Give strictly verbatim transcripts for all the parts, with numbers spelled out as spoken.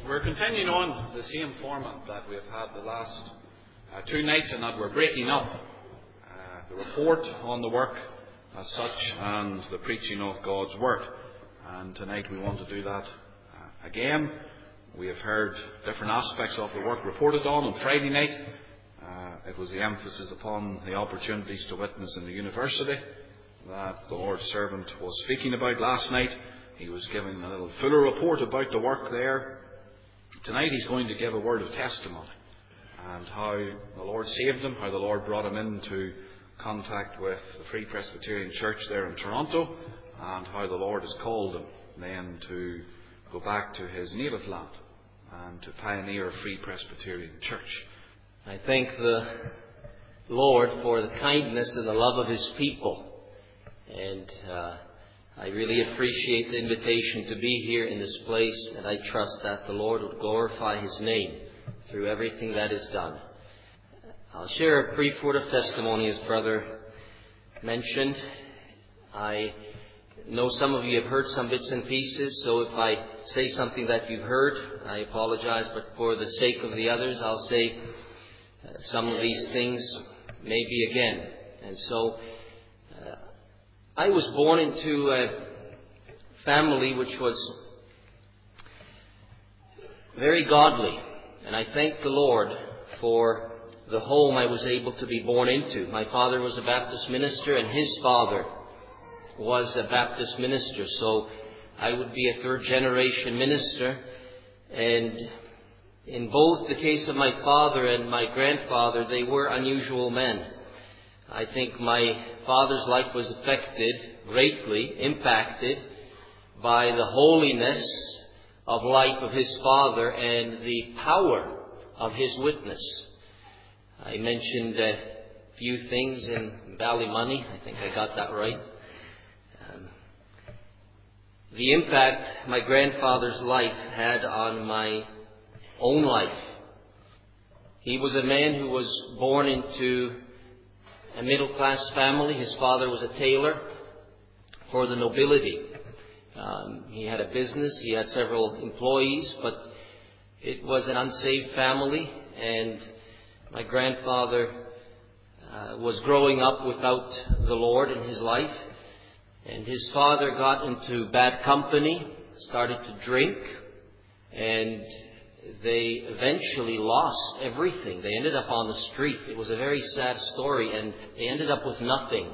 We're continuing on the same format that we've had the last uh, two nights, and that we're breaking up uh, the report on the work as such and the preaching of God's Word. And tonight we want to do that uh, again. We have heard different aspects of the work reported on on Friday night. Uh, it was the emphasis upon the opportunities to witness in the university that the Lord's servant was speaking about last night. He was giving a little fuller report about the work there. Tonight he's going to give a word of testimony and how the Lord saved him, how the Lord brought him into contact with the Free Presbyterian Church there in Toronto, and how the Lord has called him then to go back to his native land and to pioneer a Free Presbyterian Church. I thank the Lord for the kindness and the love of His people. And uh, I really appreciate the invitation to be here in this place, and I trust that the Lord would glorify His name through everything that is done. I'll share a brief word of testimony, as Brother mentioned. I know some of you have heard some bits and pieces, so if I say something that you've heard, I apologize, but for the sake of the others, I'll say uh, some of these things maybe again. And so I was born into a family which was very godly, and I thank the Lord for the home I was able to be born into. My father was a Baptist minister, and his father was a Baptist minister, so I would be a third generation minister. And in both the case of my father and my grandfather, they were unusual men. I think my father's life was affected, greatly impacted, by the holiness of life of his father and the power of his witness. I mentioned a few things in Ballymoney. I think I got that right. Um, the impact my grandfather's life had on my own life. He was a man who was born into a middle-class family. His father was a tailor for the nobility. Um, he had a business. He had several employees, but it was an unsaved family, and my grandfather uh, was growing up without the Lord in his life. And his father got into bad company, started to drink, and they eventually lost everything. They ended up on the street. It was a very sad story, and they ended up with nothing.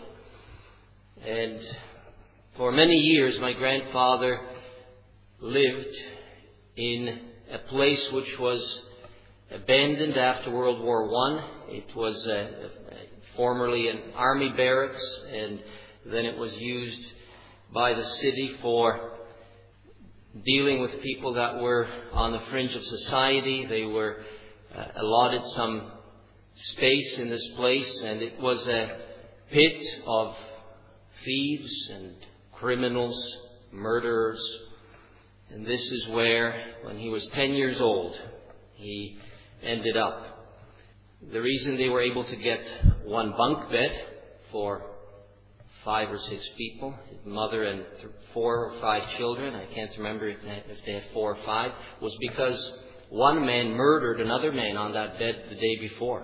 And for many years, my grandfather lived in a place which was abandoned after World War One. It was uh, formerly an army barracks, and then it was used by the city for dealing with people that were on the fringe of society. They were uh, allotted some space in this place, and it was a pit of thieves and criminals, murderers. And this is where, when he was ten years old, he ended up. The reason they were able to get one bunk bed for five or six people, his mother and th- four or five children, I can't remember if they, if they had four or five, was because one man murdered another man on that bed the day before.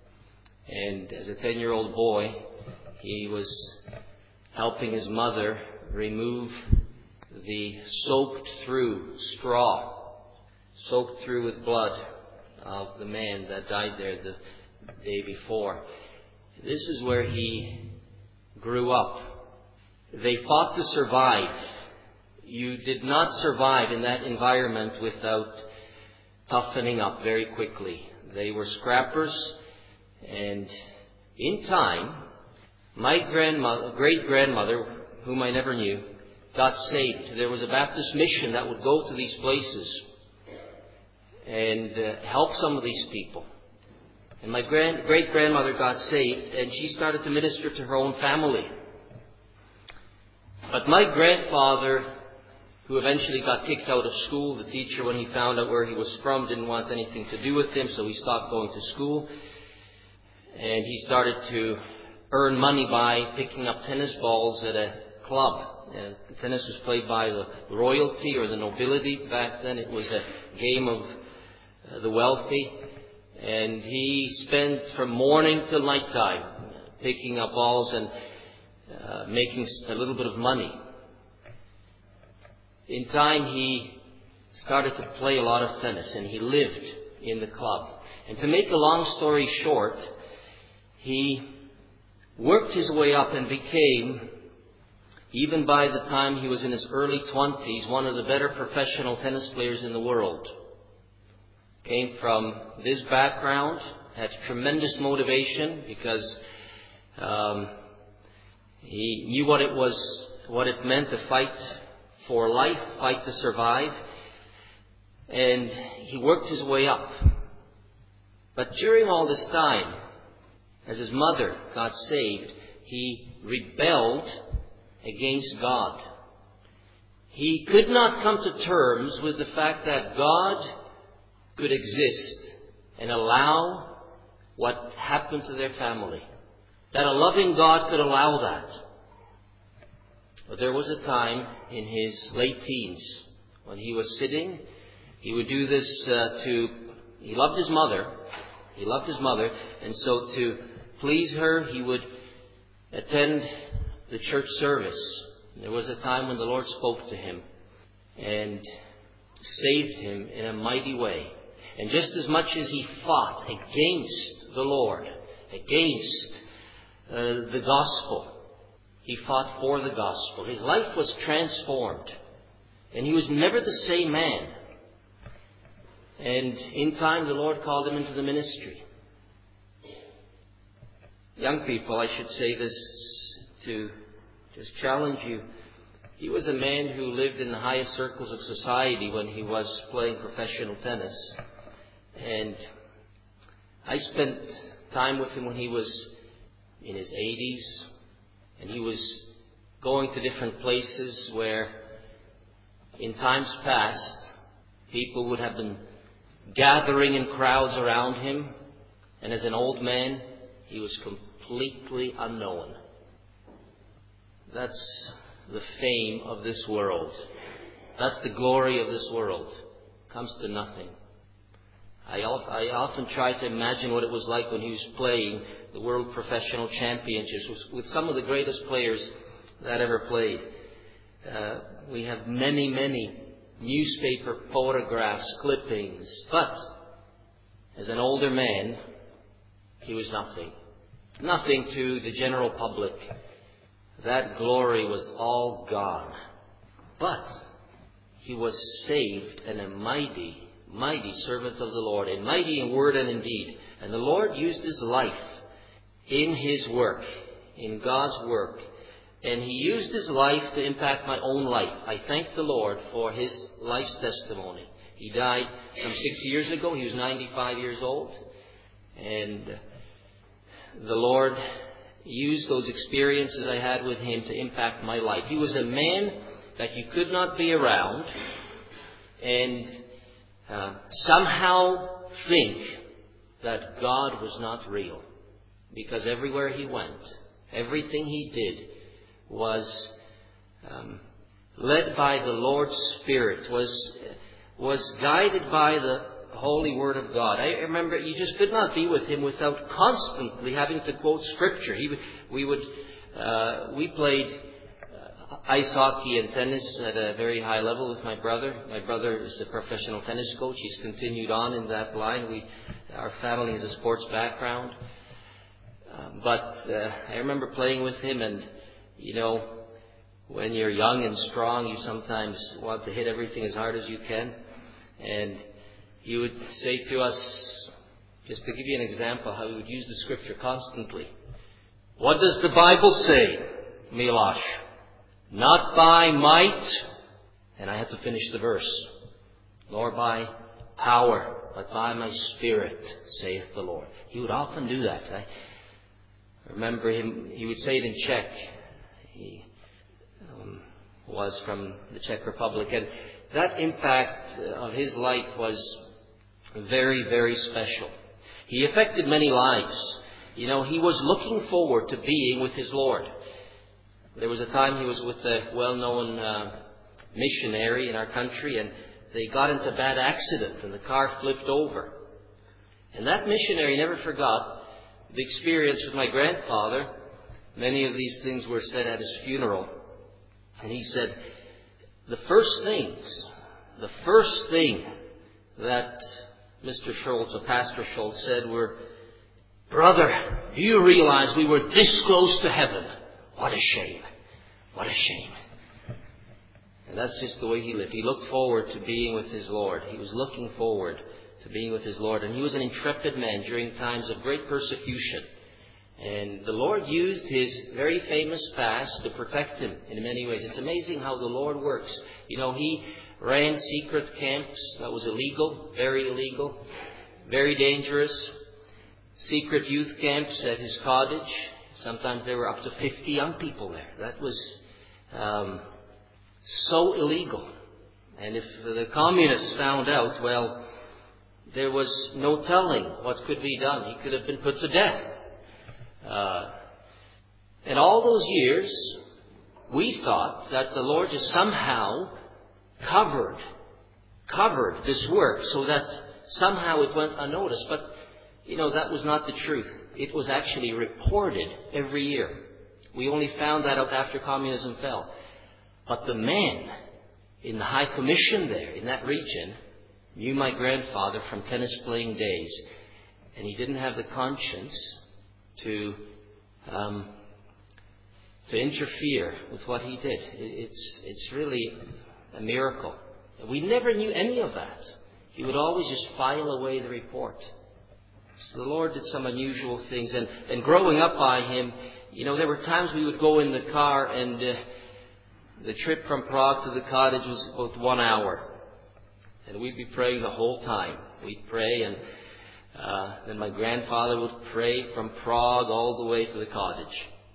And as a ten-year-old boy, he was helping his mother remove the soaked-through straw, soaked through with blood of the man that died there the day before. This is where he grew up. They fought to survive. You did not survive in that environment without toughening up very quickly. They were scrappers, and in time, my grandmother, great-grandmother, whom I never knew, got saved. There was a Baptist mission that would go to these places and uh, help some of these people. And my grand, great-grandmother got saved, and she started to minister to her own family. But my grandfather, who eventually got kicked out of school, the teacher, when he found out where he was from, didn't want anything to do with him, so he stopped going to school. And he started to earn money by picking up tennis balls at a club Uh, tennis was played by the royalty or the nobility back then. It was a game of uh, the wealthy. And he spent from morning till nighttime picking up balls and uh, making a little bit of money. In time, he started to play a lot of tennis, and he lived in the club. And to make a long story short, he worked his way up and became, even by the time he was in his early twenties, one of the better professional tennis players in the world. Came from this background, had tremendous motivation because um, he knew what it was, what it meant to fight for life, fight to survive, and he worked his way up. But during all this time, as his mother got saved, he rebelled against God. He could not come to terms with the fact that God could exist and allow what happened to their family. That a loving God could allow that. But there was a time in his late teens when he was sitting. He would do this uh, to, he loved his mother. He loved his mother. And so to please her, he would attend the church service. There was a time when the Lord spoke to him and saved him in a mighty way. And just as much as he fought against the Lord, against uh, the gospel, he fought for the gospel. His life was transformed. And he was never the same man. And in time, the Lord called him into the ministry. Young people, I should say this to just challenge you. He was a man who lived in the highest circles of society when he was playing professional tennis. And I spent time with him when he was in his eighties. And he was going to different places where in times past people would have been gathering in crowds around him. And as an old man, he was completely unknown. That's the fame of this world. That's the glory of this world. It comes to nothing. I often try to imagine what it was like when he was playing the World Professional Championships with some of the greatest players that ever played. Uh, we have many, many newspaper photographs, clippings. But as an older man, he was nothing. Nothing to the general public. That glory was all gone. But he was saved and a mighty mighty servant of the Lord, and mighty in word and in deed. And the Lord used his life in his work, in God's work. And he used his life to impact my own life. I thank the Lord for his life's testimony. He died some six years ago. He was ninety-five years old. And the Lord used those experiences I had with him to impact my life. He was a man that you could not be around and Uh, somehow think that God was not real. Because everywhere he went, everything he did was um, led by the Lord's Spirit, was was guided by the Holy Word of God. I remember you just could not be with him without constantly having to quote Scripture. He, we would uh, we played ice hockey and tennis at a very high level with my brother. My brother is a professional tennis coach. He's continued on in that line. We, our family has a sports background. Uh, but uh, I remember playing with him, and, you know, when you're young and strong, you sometimes want to hit everything as hard as you can. And he would say to us, just to give you an example, how he would use the Scripture constantly. What does the Bible say, Milosh? Not by might, and I had to finish the verse, nor by power, but by my Spirit, saith the Lord. He would often do that. I remember him, he would say it in Czech. He um, was from the Czech Republic, and that impact of his life was very, very special. He affected many lives. You know, he was looking forward to being with his Lord. There was a time he was with a well-known uh, missionary in our country, and they got into a bad accident and the car flipped over. And that missionary never forgot the experience with my grandfather. Many of these things were said at his funeral. And he said, the first things, the first thing that Mister Schultz, or Pastor Schultz, said were, "Brother, do you realize we were this close to heaven? What a shame. What a shame." And that's just the way he lived. He looked forward to being with his Lord. He was looking forward to being with his Lord. And he was an intrepid man during times of great persecution. And the Lord used his very famous fast to protect him in many ways. It's amazing how the Lord works. You know, he ran secret camps that was illegal, very illegal, very dangerous. Secret youth camps at his cottage. Sometimes there were up to fifty young people there. That was um, so illegal. And if the communists found out, well, there was no telling what could be done. He could have been put to death. Uh, and all those years, we thought that the Lord just somehow covered, covered this work so that somehow it went unnoticed. But, you know, that was not the truth. It was actually reported every year. We only found that out after communism fell. But the man in the High Commission there, in that region, knew my grandfather from tennis playing days. And he didn't have the conscience to um, to interfere with what he did. It's, it's really a miracle. We never knew any of that. He would always just file away the report. So the Lord did some unusual things. And, and growing up by him, you know, there were times we would go in the car and uh, the trip from Prague to the cottage was about one hour. And we'd be praying the whole time. We'd pray, and uh, then my grandfather would pray from Prague all the way to the cottage.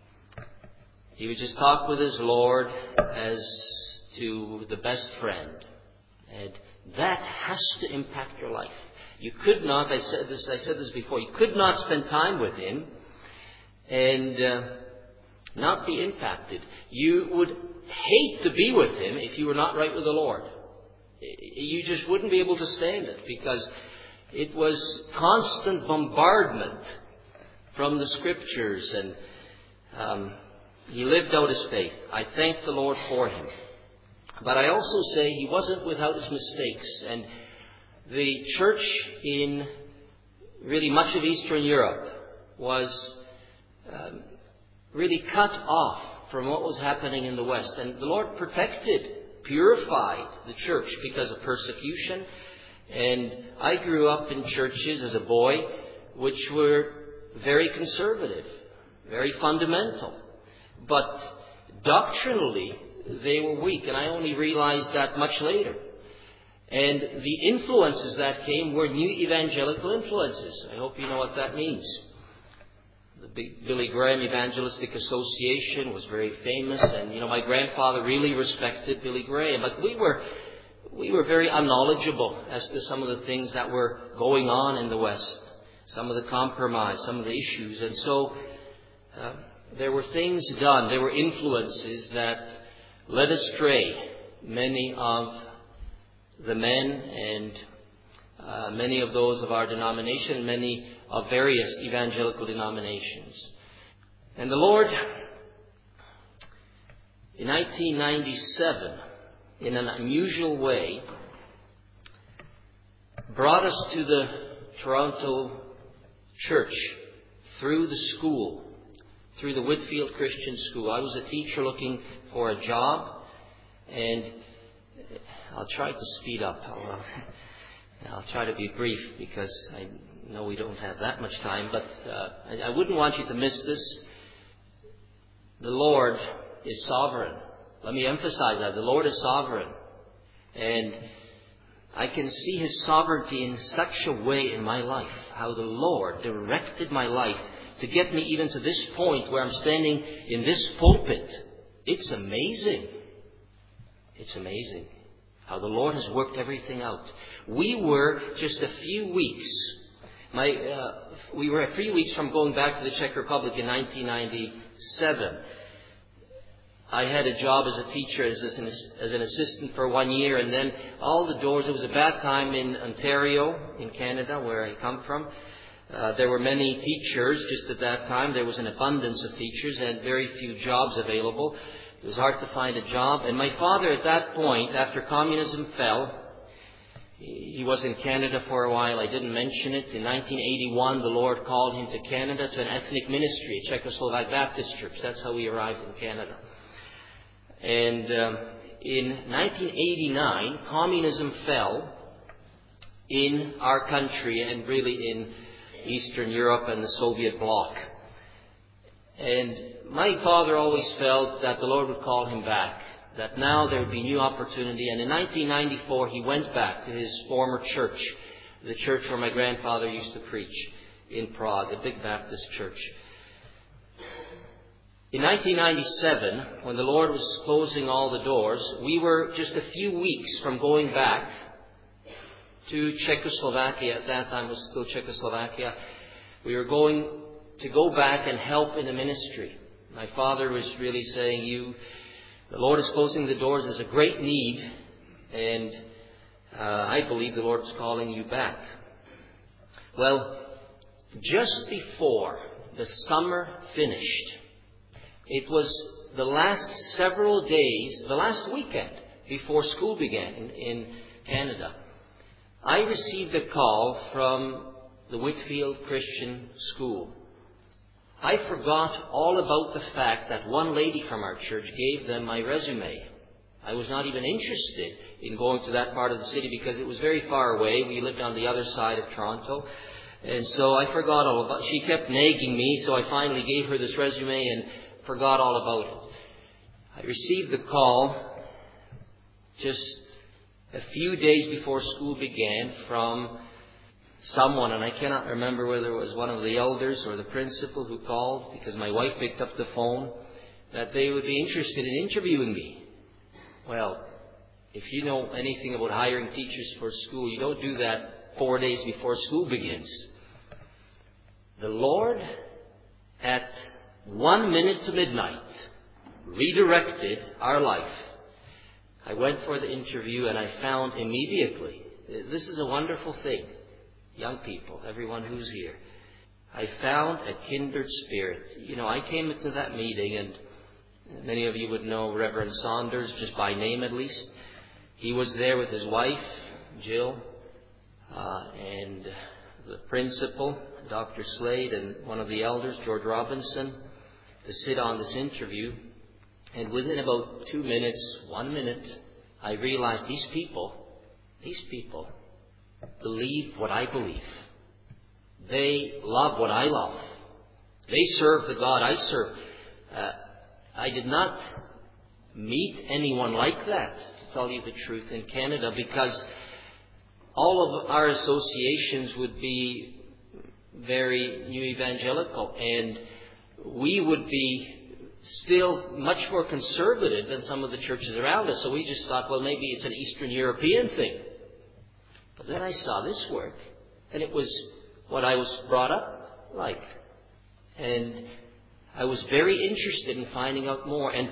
He would just talk with his Lord as to the best friend. And that has to impact your life. You could not, I said this, I said this before, you could not spend time with him and uh, not be impacted. You would hate to be with him if you were not right with the Lord. You just wouldn't be able to stand it, because it was constant bombardment from the Scriptures, and um, he lived out his faith. I thank the Lord for him. But I also say he wasn't without his mistakes. And the church in really much of Eastern Europe was um, really cut off from what was happening in the West. And the Lord protected, purified the church because of persecution. And I grew up in churches as a boy which were very conservative, very fundamental. But doctrinally, they were weak, and I only realized that much later. And the influences that came were new evangelical influences. I hope you know what that means. The Billy Graham Evangelistic Association was very famous, and you know my grandfather really respected Billy Graham. But we were we were very unknowledgeable as to some of the things that were going on in the West, some of the compromise, some of the issues, and so uh, there were things done. There were influences that led astray many of the men and uh, many of those of our denomination, many of various evangelical denominations. And the Lord, in nineteen ninety-seven, in an unusual way, brought us to the Toronto church through the school, through the Whitfield Christian School. I was a teacher looking for a job, and I'll try to speed up. I'll, uh, I'll try to be brief because I know we don't have that much time, but uh, I, I wouldn't want you to miss this. The Lord is sovereign. Let me emphasize that. The Lord is sovereign. And I can see His sovereignty in such a way in my life, how the Lord directed my life to get me even to this point where I'm standing in this pulpit. It's amazing. It's amazing how the Lord has worked everything out. We were just a few weeks. My, uh, we were a few weeks from going back to the Czech Republic in nineteen ninety-seven. I had a job as a teacher, as an, as an assistant for one year, and then all the doors, it was a bad time in Ontario, in Canada, where I come from. Uh, there were many teachers just at that time. There was an abundance of teachers and very few jobs available. It was hard to find a job. And my father at that point, after communism fell, he was in Canada for a while. I didn't mention it. In nineteen eighty-one, the Lord called him to Canada to an ethnic ministry, a Czechoslovak Baptist church. That's how we arrived in Canada. And um, in nineteen eighty-nine, communism fell in our country and really in Eastern Europe and the Soviet bloc. And my father always felt that the Lord would call him back, that now there would be new opportunity. And in nineteen ninety-four, he went back to his former church, the church where my grandfather used to preach in Prague, a big Baptist church. In nineteen ninety-seven, when the Lord was closing all the doors, we were just a few weeks from going back to Czechoslovakia. At that time it was still Czechoslovakia. We were going to go back and help in the ministry. My father was really saying, "You, the Lord is closing the doors. There's a great need, and uh, I believe the Lord is calling you back." Well, just before the summer finished, it was the last several days, the last weekend before school began in, in Canada, I received a call from the Whitfield Christian School. I forgot all about the fact that one lady from our church gave them my resume. I was not even interested in going to that part of the city because it was very far away. We lived on the other side of Toronto. And so I forgot all about it. She kept nagging me, so I finally gave her this resume and forgot all about it. I received the call just a few days before school began from someone, and I cannot remember whether it was one of the elders or the principal who called, because my wife picked up the phone, that they would be interested in interviewing me. Well, if you know anything about hiring teachers for school, you don't do that four days before school begins. The Lord, at one minute to midnight, redirected our life. I went for the interview and I found immediately, this is a wonderful thing, young people, everyone who's here, I found a kindred spirit. You know, I came into that meeting, and many of you would know Reverend Saunders, just by name at least. He was there with his wife, Jill, uh, and the principal, Doctor Slade, and one of the elders, George Robinson, to sit on this interview. And within about two minutes, one minute, I realized these people, these people believe what I believe. They love what I love. They serve the God I serve. Uh, I did not meet anyone like that, to tell you the truth, in Canada, because all of our associations would be very new evangelical, and we would be still much more conservative than some of the churches around us. So we just thought, well, maybe it's an Eastern European thing. But then I saw this work, and it was what I was brought up like. And I was very interested in finding out more. And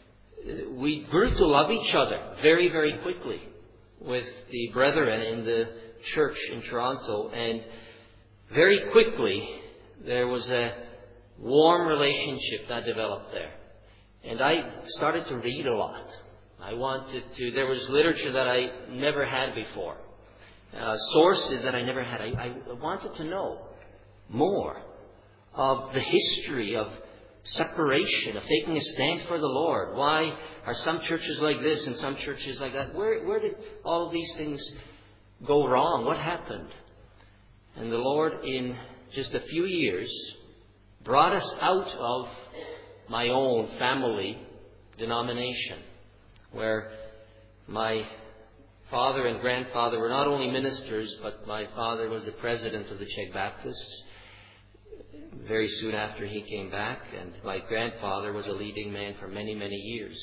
we grew to love each other very, very quickly with the brethren in the church in Toronto. And very quickly, there was a warm relationship that developed there. And I started to read a lot. I wanted to, there was literature that I never had before. Uh, sources that I never had. I, I wanted to know more of the history of separation, of taking a stand for the Lord. Why are some churches like this and some churches like that? Where, where did all of these things go wrong? What happened? And the Lord, in just a few years, brought us out of my own family denomination, where my father and grandfather were not only ministers, but my father was the president of the Czech Baptists very soon after he came back, and my grandfather was a leading man for many, many years.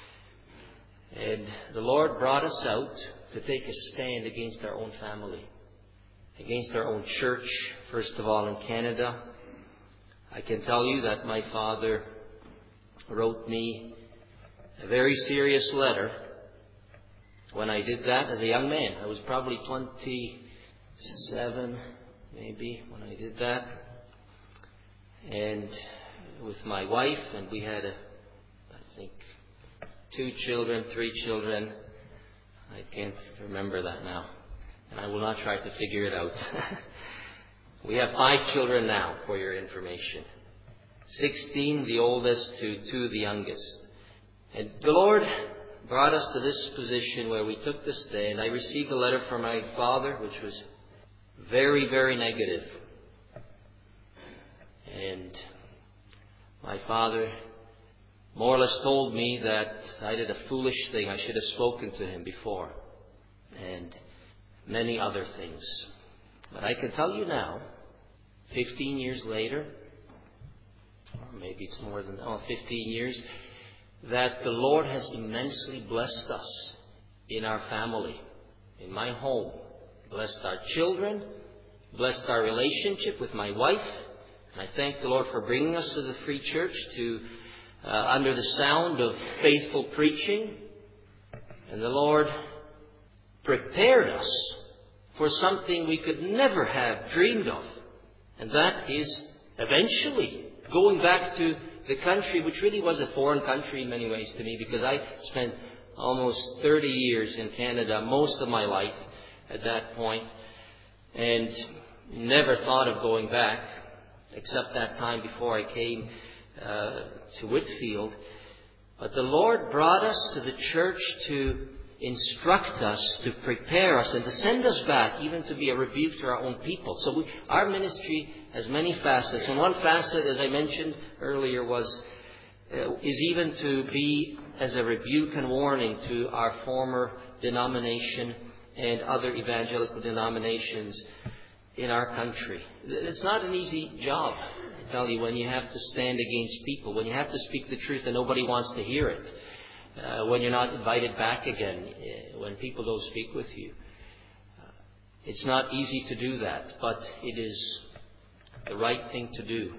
And the Lord brought us out to take a stand against our own family, against our own church, first of all in Canada. I can tell you that my father wrote me a very serious letter when I did that as a young man. I was probably twenty-seven, maybe, when I did that. And with my wife, and we had, a, I think, two children, three children. I can't remember that now. And I will not try to figure it out. We have five children now, for your information. Sixteen, the oldest, to two, the youngest. And the Lord brought us to this position where we took the stand. I received a letter from my father, which was very, very negative. And my father more or less told me that I did a foolish thing. I should have spoken to him before. And many other things. But I can tell you now, fifteen years later, or maybe it's more than oh, fifteen years, that the Lord has immensely blessed us in our family, in my home. Blessed our children, blessed our relationship with my wife. And I thank the Lord for bringing us to the Free Church to uh, under the sound of faithful preaching. And the Lord prepared us for something we could never have dreamed of. And that is eventually going back to the country, which really was a foreign country in many ways to me, because I spent almost thirty years in Canada, most of my life at that point, and never thought of going back, except that time before I came uh, to Whitfield. But the Lord brought us to the church to instruct us, to prepare us, and to send us back, even to be a rebuke to our own people. So we, our ministry has many facets, and one facet, as I mentioned earlier, was uh, is even to be as a rebuke and warning to our former denomination and other evangelical denominations in our country. It's not an easy job, I tell you, when you have to stand against people, when you have to speak the truth and nobody wants to hear it. Uh, when you're not invited back again, uh, when people don't speak with you. Uh, it's not easy to do that, but it is the right thing to do.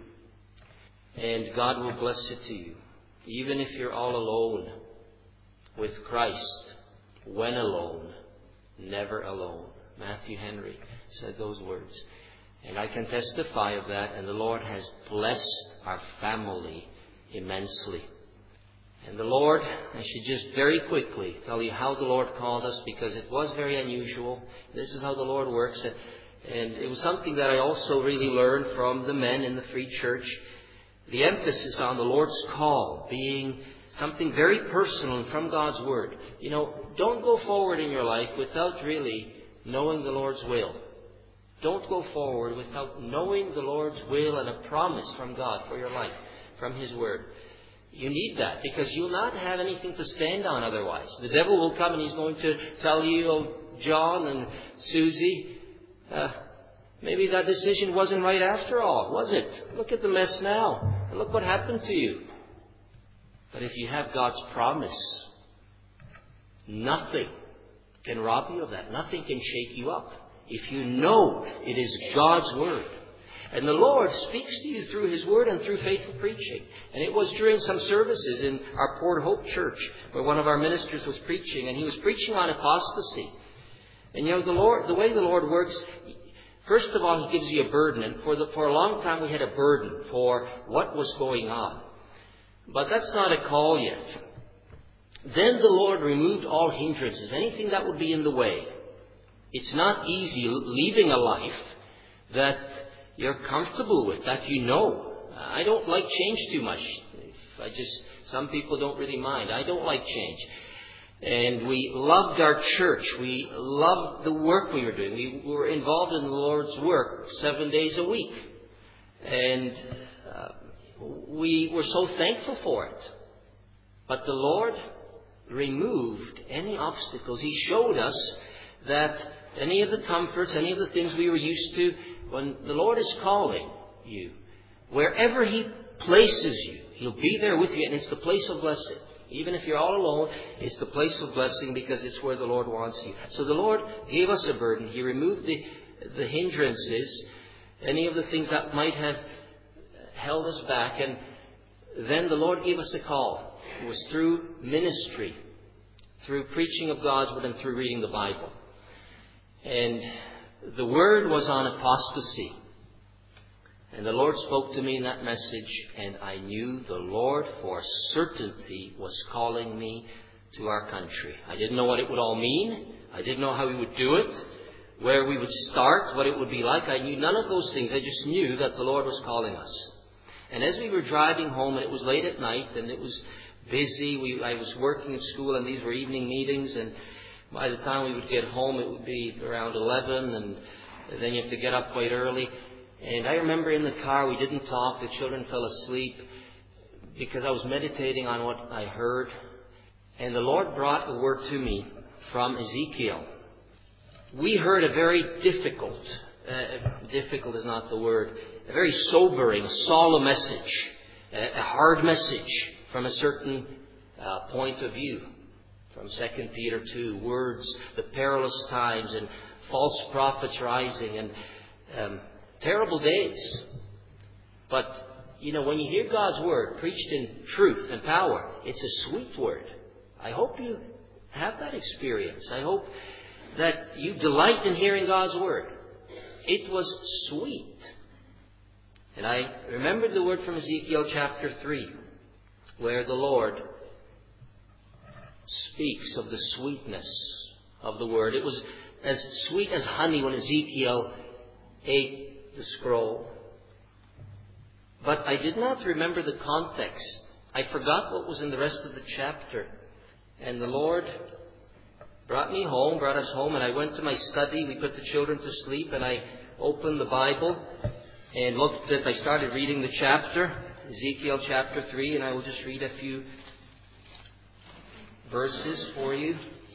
And God will bless it to you. Even if you're all alone with Christ, when alone, never alone. Matthew Henry said those words. And I can testify of that, and the Lord has blessed our family immensely. And the Lord, I should just very quickly tell you how the Lord called us, because it was very unusual. This is how the Lord works. And it was something that I also really learned from the men in the Free Church. The emphasis on the Lord's call being something very personal and from God's Word. You know, don't go forward in your life without really knowing the Lord's will. Don't go forward without knowing the Lord's will and a promise from God for your life, from His Word. You need that, because you'll not have anything to stand on otherwise. The devil will come and he's going to tell you, oh, John and Susie, uh, maybe that decision wasn't right after all, was it? Look at the mess now. And look what happened to you. But if you have God's promise, nothing can rob you of that. Nothing can shake you up. If you know it is God's Word. And the Lord speaks to you through His Word and through faithful preaching. And it was during some services in our Port Hope Church where one of our ministers was preaching, and he was preaching on apostasy. And you know, the Lord, the way the Lord works, first of all, He gives you a burden. And for, the, for a long time we had a burden for what was going on. But that's not a call yet. Then the Lord removed all hindrances, anything that would be in the way. It's not easy leaving a life that you're comfortable with, that you know. I don't like change too much. If I just, some people don't really mind. I don't like change. And we loved our church. We loved the work we were doing. We were involved in the Lord's work seven days a week. And uh, we were so thankful for it. But the Lord removed any obstacles. He showed us that any of the comforts, any of the things we were used to, when the Lord is calling you, wherever He places you, He'll be there with you, and it's the place of blessing. Even if you're all alone, it's the place of blessing, because it's where the Lord wants you. So the Lord gave us a burden. He removed the, the hindrances, any of the things that might have held us back, and then the Lord gave us a call. It was through ministry, through preaching of God's Word and through reading the Bible. And the Word was on apostasy. And the Lord spoke to me in that message, and I knew the Lord for certainty was calling me to our country. I didn't know what it would all mean. I didn't know how He would do it, where we would start, what it would be like. I knew none of those things. I just knew that the Lord was calling us. And as we were driving home, and it was late at night, and it was busy, we, I was working at school, and these were evening meetings, and by the time we would get home, it would be around eleven, and then you have to get up quite early. And I remember in the car, we didn't talk. The children fell asleep because I was meditating on what I heard. And the Lord brought a word to me from Ezekiel. We heard a very difficult, uh, difficult is not the word, a very sobering, solemn message, a, a hard message from a certain uh, point of view. From Second Peter two, words, the perilous times and false prophets rising and um, terrible days. But, you know, when you hear God's Word preached in truth and power, it's a sweet word. I hope you have that experience. I hope that you delight in hearing God's Word. It was sweet. And I remembered the word from Ezekiel chapter three, where the Lord speaks of the sweetness of the Word. It was as sweet as honey when Ezekiel ate the scroll. But I did not remember the context. I forgot what was in the rest of the chapter. And the Lord brought me home, brought us home, and I went to my study. We put the children to sleep, and I opened the Bible and looked at, I started reading the chapter, Ezekiel chapter three, and I will just read a few verses for you.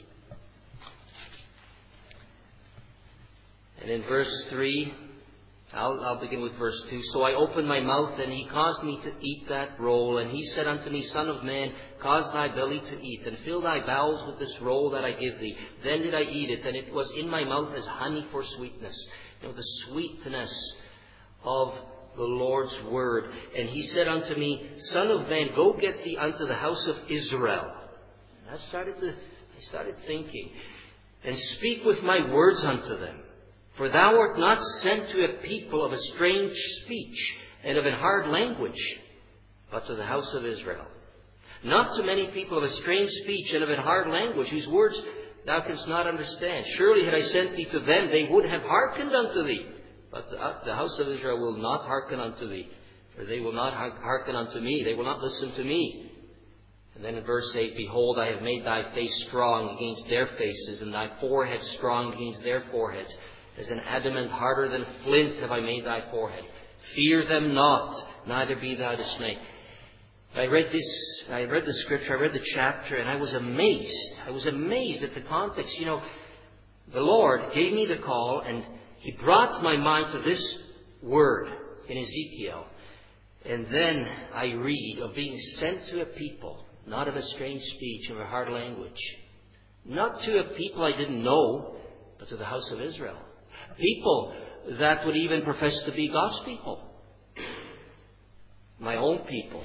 And in verse three, I'll, I'll begin with verse two. So I opened my mouth, and He caused me to eat that roll. And He said unto me, Son of man, cause thy belly to eat, and fill thy bowels with this roll that I give thee. Then did I eat it, and it was in my mouth as honey for sweetness. You know, the sweetness of the Lord's word. And He said unto me, Son of man, go get thee unto the house of Israel. And I started to, I started thinking, and speak with my words unto them. For thou art not sent to a people of a strange speech and of a hard language, but to the house of Israel. Not to many people of a strange speech and of a hard language, whose words thou canst not understand. Surely had I sent thee to them, they would have hearkened unto thee. But the, uh, the house of Israel will not hearken unto thee, for they will not hearken unto me. They will not listen to me. And then in verse eight, Behold, I have made thy face strong against their faces, and thy forehead strong against their foreheads. As an adamant harder than flint have I made thy forehead. Fear them not, neither be thou dismayed. I read this, I read the scripture, I read the chapter, and I was amazed. I was amazed at the context. You know, the Lord gave me the call, and He brought my mind to this word in Ezekiel. And then I read of being sent to a people, not of a strange speech or a hard language. Not to a people I didn't know, but to the house of Israel. People that would even profess to be God's people. My own people.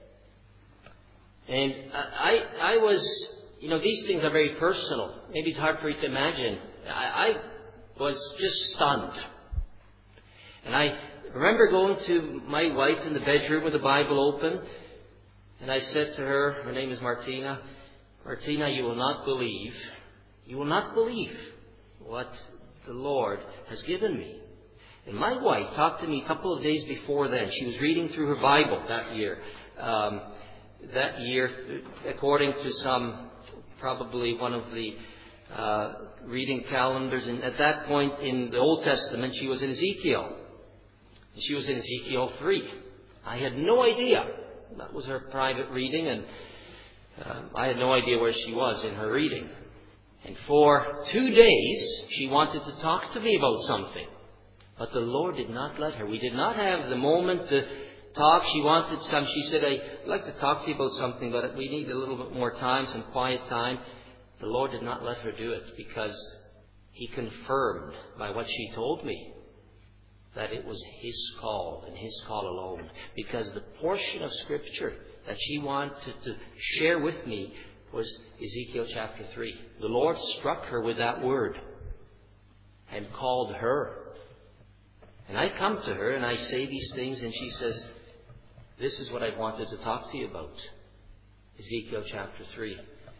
And I, I was, you know, these things are very personal. Maybe it's hard for you to imagine. I, I was just stunned. And I remember going to my wife in the bedroom with the Bible open. And I said to her, her name is Martina, Martina, you will not believe, you will not believe what the Lord has given me. And my wife talked to me a couple of days before then. She was reading through her Bible that year. Um, that year, according to some, probably one of the uh, reading calendars. And at that point in the Old Testament, she was in Ezekiel. And she was in Ezekiel three. I had no idea. That was her private reading, and uh, I had no idea where she was in her reading. And for two days, she wanted to talk to me about something. But the Lord did not let her. We did not have the moment to talk. She wanted some. She said, I'd like to talk to you about something, but we need a little bit more time, some quiet time. The Lord did not let her do it because He confirmed by what she told me that it was His call and His call alone. Because the portion of Scripture that she wanted to share with me was Ezekiel chapter three. The Lord struck her with that word and called her. And I come to her and I say these things, and she says, this is what I wanted to talk to you about. Ezekiel chapter three.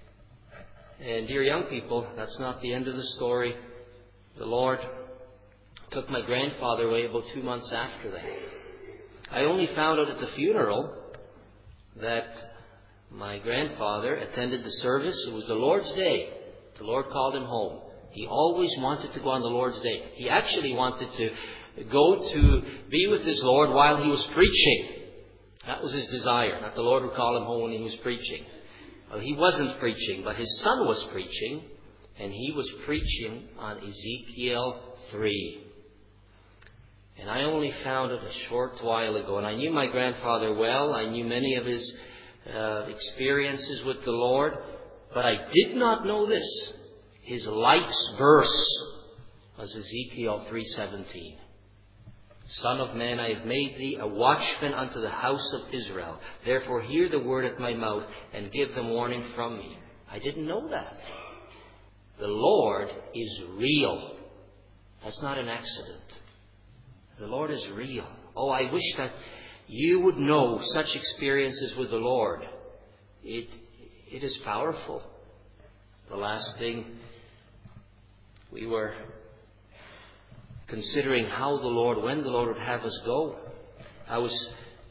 And dear young people, that's not the end of the story. The Lord took my grandfather away about two months after that. I only found out at the funeral that my grandfather attended the service. It was the Lord's Day. The Lord called him home. He always wanted to go on the Lord's Day. He actually wanted to go to be with his Lord while he was preaching. That was his desire, that the Lord would call him home when he was preaching. Well, he wasn't preaching, but his son was preaching, and he was preaching on Ezekiel three. And I only found it a short while ago, and I knew my grandfather well. I knew many of his uh, experiences with the Lord, but I did not know this. His life's verse was Ezekiel three seventeen. Son of man, I have made thee a watchman unto the house of Israel. Therefore hear the word at my mouth, and give them warning from me. I didn't know that. The Lord is real. That's not an accident. The Lord is real. Oh, I wish that you would know such experiences with the Lord. It, it is powerful. The last thing, we were considering how the Lord, when the Lord would have us go. I was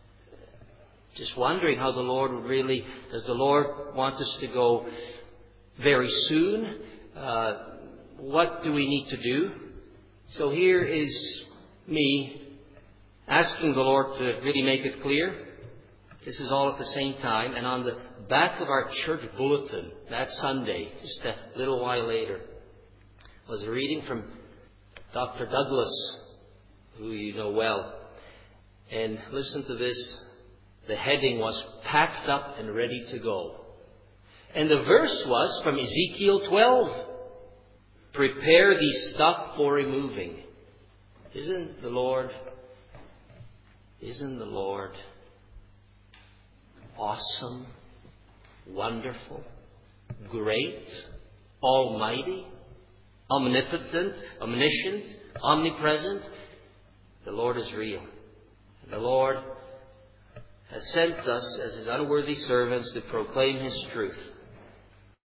just wondering how the Lord would really, does the Lord want us to go very soon? Uh, what do we need to do? So here is me asking the Lord to really make it clear. This is all at the same time. And on the back of our church bulletin that Sunday, just a little while later, was a reading from Doctor Douglas, who you know well. And listen to this. The heading was packed up and ready to go. And the verse was from Ezekiel twelve. Prepare thee stuff for removing. Isn't the Lord, isn't the Lord awesome, wonderful, great, almighty, omnipotent, omniscient, omnipresent? The Lord is real. The Lord has sent us as His unworthy servants to proclaim His truth.